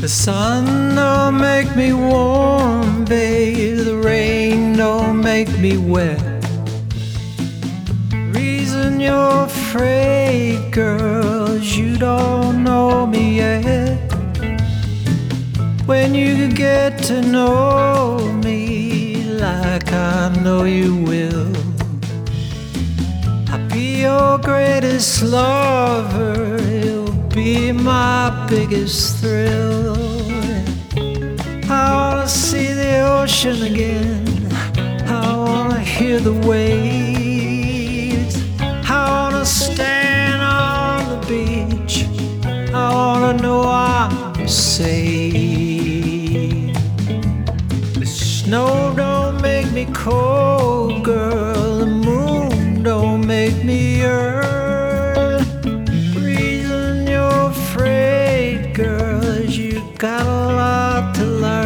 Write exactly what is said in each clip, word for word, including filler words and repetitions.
The sun don't make me warm, babe. The rain don't make me wet. Reason you're afraid, girl, is you don't know me yet. When you get to know me like I know you will, I'll be your greatest lover. You'll be my biggest thrill. I wanna see the ocean again. I wanna hear the waves. I wanna stand on the beach. I wanna know I'm safe. The snow don't make me cold, girl. The moon don't make me yearn. Reason you're afraid, girl, is you got a lot to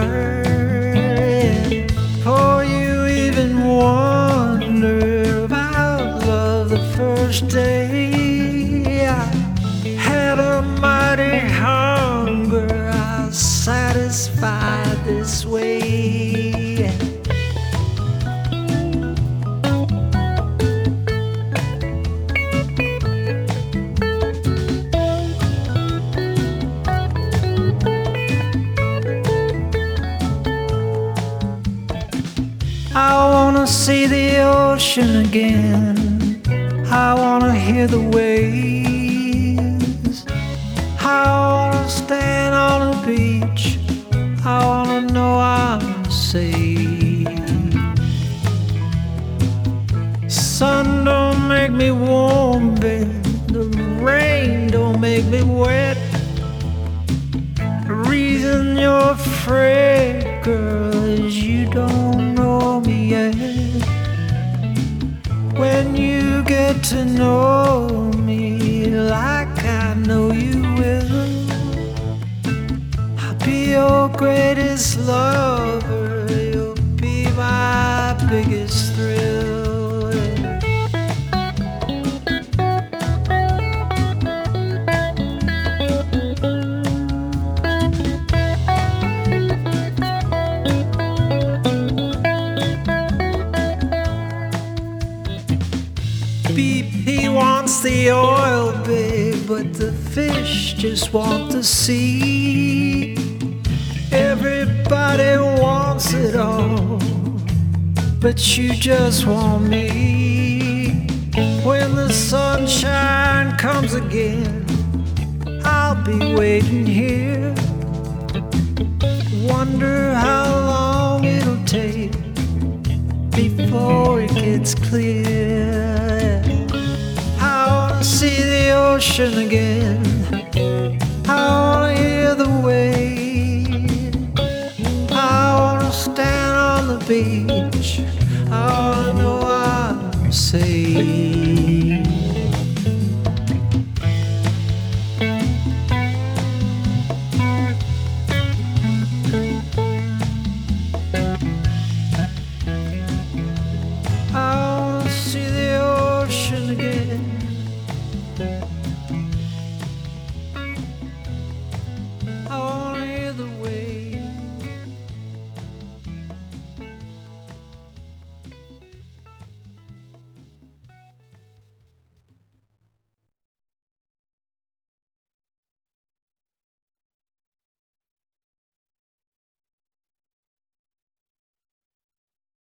learn. Before you even wonder about love the first day, I had a mighty hunger I'll satisfy this way. I wanna see the ocean again. I wanna hear the waves. I wanna stand on the beach. I wanna know I'm safe. Sun don't make me warm, babe. The rain don't make me wet. The reason you're afraid, girl, is you don't know me yet. When you get to know me like I know you will, I'll be your greatest lover. You'll be my biggest thrill. B P wants the oil, babe, but the fish just want the sea. Everybody wants it all, but you just want me. When the sunshine comes again, I'll be waiting here. Wonder how long it'll take before it gets clear. I wanna see the ocean again. I wanna hear the waves. I wanna stand on the beach.